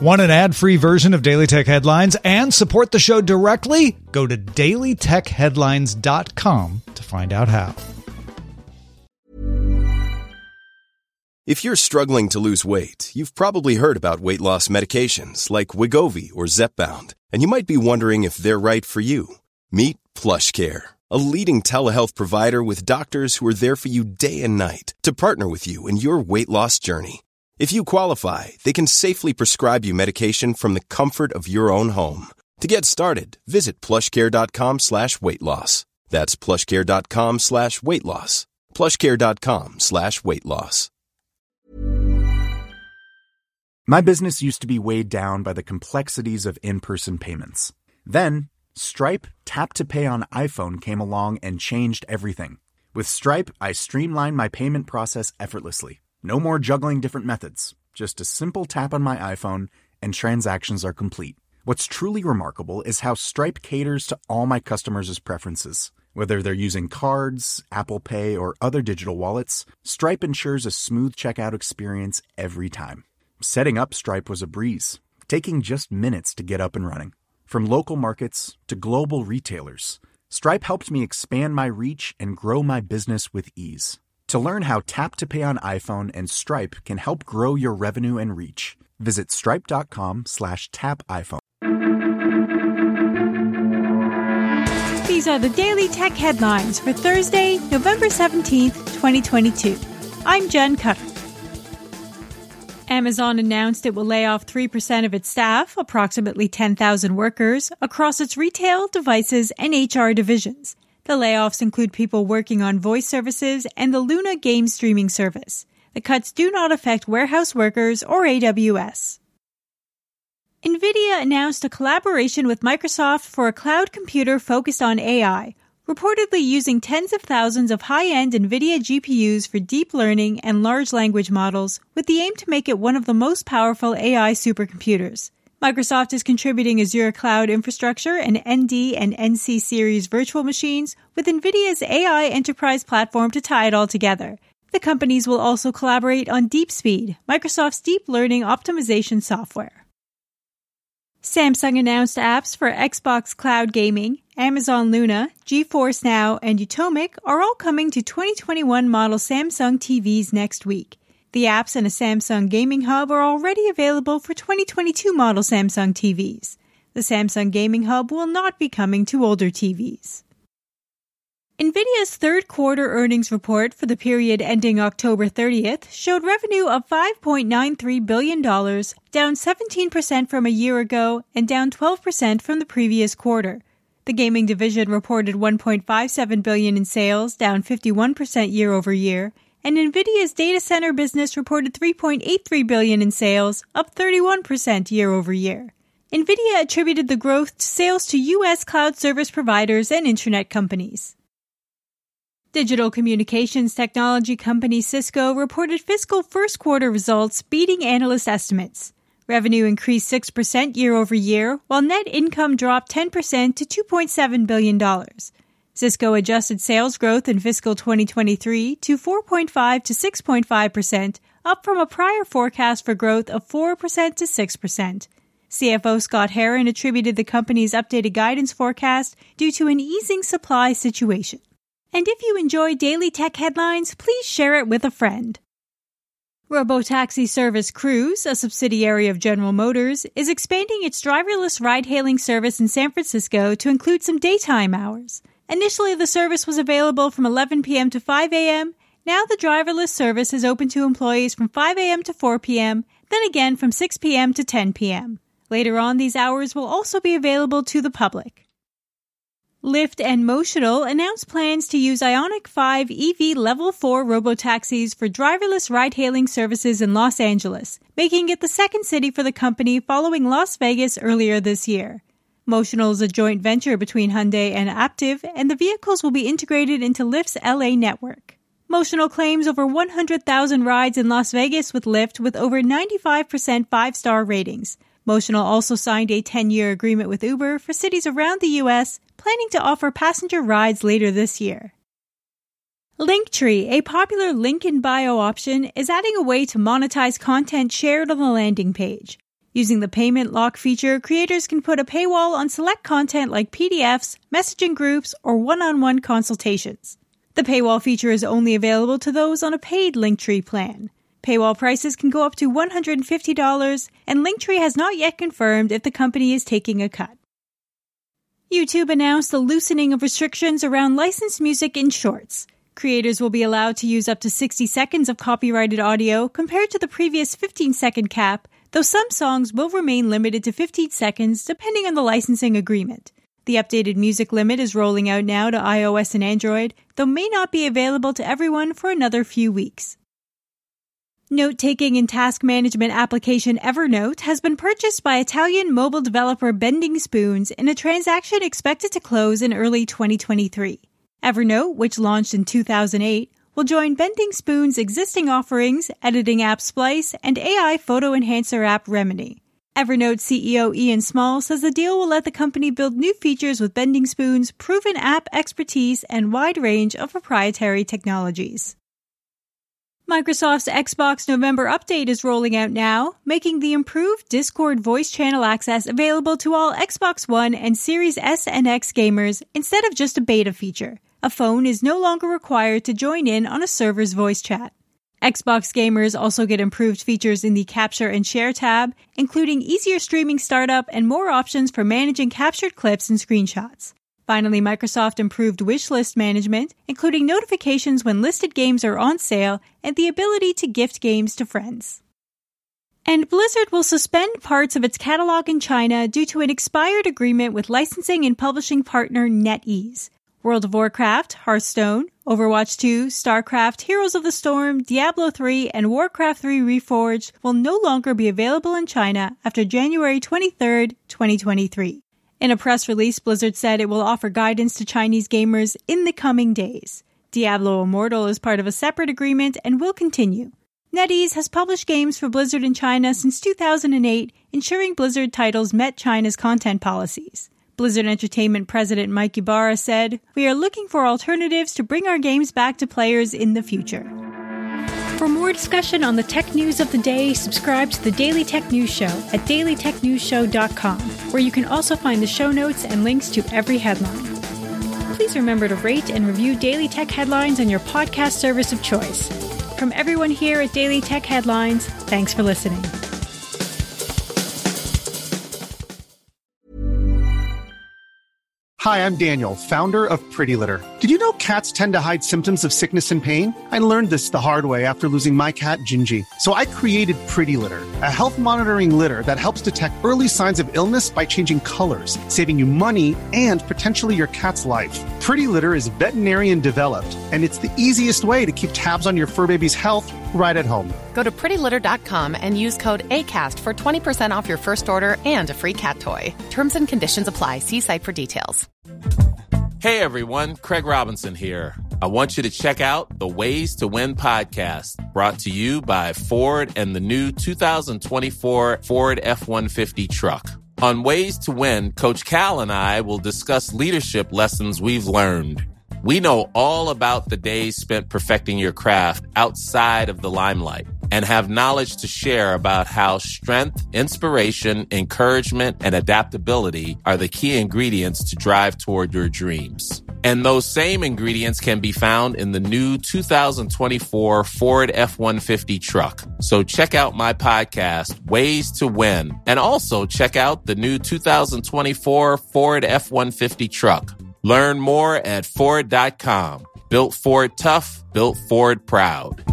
Want an ad-free version of Daily Tech Headlines and support the show directly? Go to dailytechheadlines.com to find out how. If you're struggling to lose weight, you've probably heard about weight loss medications like Wegovy or Zepbound, and you might be wondering if they're right for you. Meet PlushCare, a leading telehealth provider with doctors who are there for you day and night to partner with you in your weight loss journey. If you qualify, they can safely prescribe you medication from the comfort of your own home. To get started, visit plushcare.com/weightloss. That's plushcare.com/weightloss. plushcare.com/weightloss. My business used to be weighed down by the complexities of in-person payments. Then, Stripe Tap to Pay on iPhone came along and changed everything. With Stripe, I streamlined my payment process effortlessly. No more juggling different methods. Just a simple tap on my iPhone and transactions are complete. What's truly remarkable is how Stripe caters to all my customers' preferences. Whether they're using cards, Apple Pay, or other digital wallets, Stripe ensures a smooth checkout experience every time. Setting up Stripe was a breeze, taking just minutes to get up and running. From local markets to global retailers, Stripe helped me expand my reach and grow my business with ease. To learn how Tap to Pay on iPhone and Stripe can help grow your revenue and reach, visit stripe.com/tapiphone. These are the Daily Tech Headlines for Thursday, November 17th, 2022. I'm Jen Cutter. Amazon announced it will lay off 3% of its staff, approximately 10,000 workers, across its retail, devices, and HR divisions. The layoffs include people working on voice services and the Luna game streaming service. The cuts do not affect warehouse workers or AWS. NVIDIA announced a collaboration with Microsoft for a cloud computer focused on AI, reportedly using tens of thousands of high-end NVIDIA GPUs for deep learning and large language models, with the aim to make it one of the most powerful AI supercomputers. Microsoft is contributing Azure Cloud Infrastructure and ND and NC series virtual machines with NVIDIA's AI enterprise platform to tie it all together. The companies will also collaborate on DeepSpeed, Microsoft's deep learning optimization software. Samsung announced apps for Xbox Cloud Gaming, Amazon Luna, GeForce Now, and Utomic are all coming to 2021 model Samsung TVs next week. The apps and a Samsung Gaming Hub are already available for 2022 model Samsung TVs. The Samsung Gaming Hub will not be coming to older TVs. NVIDIA's third quarter earnings report for the period ending October 30th showed revenue of $5.93 billion, down 17% from a year ago and down 12% from the previous quarter. The gaming division reported $1.57 billion in sales, down 51% year over year, and NVIDIA's data center business reported $3.83 billion in sales, up 31% year over year. NVIDIA attributed the growth to sales to U.S. cloud service providers and internet companies. Digital communications technology company Cisco reported fiscal first quarter results beating analyst estimates. Revenue increased 6% year over year, while net income dropped 10% to $2.7 billion. Cisco adjusted sales growth in fiscal 2023 to 4.5 to 6.5%, up from a prior forecast for growth of 4% to 6%. CFO Scott Herren attributed the company's updated guidance forecast due to an easing supply situation. And if you enjoy Daily Tech Headlines, please share it with a friend. Robotaxi service Cruise, a subsidiary of General Motors, is expanding its driverless ride-hailing service in San Francisco to include some daytime hours. Initially, the service was available from 11 p.m. to 5 a.m. Now the driverless service is open to employees from 5 a.m. to 4 p.m., then again from 6 p.m. to 10 p.m. Later on, these hours will also be available to the public. Lyft and Motional announced plans to use Ioniq 5 EV Level 4 robotaxis for driverless ride-hailing services in Los Angeles, making it the second city for the company following Las Vegas earlier this year. Motional is a joint venture between Hyundai and Aptiv, and the vehicles will be integrated into Lyft's LA network. Motional claims over 100,000 rides in Las Vegas with Lyft with over 95% 5-star ratings. Motional also signed a 10-year agreement with Uber for cities around the U.S., planning to offer passenger rides later this year. Linktree, a popular link in bio option, is adding a way to monetize content shared on the landing page. Using the payment lock feature, creators can put a paywall on select content like PDFs, messaging groups, or one-on-one consultations. The paywall feature is only available to those on a paid Linktree plan. Paywall prices can go up to $150, and Linktree has not yet confirmed if the company is taking a cut. YouTube announced the loosening of restrictions around licensed music in Shorts. Creators will be allowed to use up to 60 seconds of copyrighted audio compared to the previous 15-second cap, though some songs will remain limited to 15 seconds depending on the licensing agreement. The updated music limit is rolling out now to iOS and Android, though may not be available to everyone for another few weeks. Note-taking and task management application Evernote has been purchased by Italian mobile developer Bending Spoons in a transaction expected to close in early 2023. Evernote, which launched in 2008, will join Bending Spoons' existing offerings, editing app Splice, and AI photo enhancer app Remini. Evernote CEO Ian Small says the deal will let the company build new features with Bending Spoons' proven app expertise and wide range of proprietary technologies. Microsoft's Xbox November update is rolling out now, making the improved Discord voice channel access available to all Xbox One and Series S and X gamers instead of just a beta feature. A phone is no longer required to join in on a server's voice chat. Xbox gamers also get improved features in the Capture and Share tab, including easier streaming startup and more options for managing captured clips and screenshots. Finally, Microsoft improved wishlist management, including notifications when listed games are on sale and the ability to gift games to friends. And Blizzard will suspend parts of its catalog in China due to an expired agreement with licensing and publishing partner NetEase. World of Warcraft, Hearthstone, Overwatch 2, StarCraft, Heroes of the Storm, Diablo 3, and Warcraft 3 Reforged will no longer be available in China after January 23, 2023. In a press release, Blizzard said it will offer guidance to Chinese gamers in the coming days. Diablo Immortal is part of a separate agreement and will continue. NetEase has published games for Blizzard in China since 2008, ensuring Blizzard titles met China's content policies. Blizzard Entertainment President Mike Ybarra said, "We are looking for alternatives to bring our games back to players in the future." For more discussion on the tech news of the day, subscribe to the Daily Tech News Show at dailytechnewsshow.com, where you can also find the show notes and links to every headline. Please remember to rate and review Daily Tech Headlines on your podcast service of choice. From everyone here at Daily Tech Headlines, thanks for listening. Hi, I'm Daniel, founder of Pretty Litter. Did you know cats tend to hide symptoms of sickness and pain? I learned this the hard way after losing my cat, Gingy. So I created Pretty Litter, a health monitoring litter that helps detect early signs of illness by changing colors, saving you money and potentially your cat's life. Pretty Litter is veterinarian developed, and it's the easiest way to keep tabs on your fur baby's health right at home. Go to prettylitter.com and use code ACAST for 20% off your first order and a free cat toy. Terms and conditions apply. See site for details. Hey everyone, Craig Robinson here. I want you to check out the Ways to Win podcast, brought to you by Ford and the new 2024 Ford F-150 truck. On Ways to Win, Coach Cal and I will discuss leadership lessons we've learned. We know all about the days spent perfecting your craft outside of the limelight and have knowledge to share about how strength, inspiration, encouragement, and adaptability are the key ingredients to drive toward your dreams. And those same ingredients can be found in the new 2024 Ford F-150 truck. So check out my podcast, Ways to Win, and also check out the new 2024 Ford F-150 truck. Learn more at Ford.com. Built Ford tough, built Ford proud.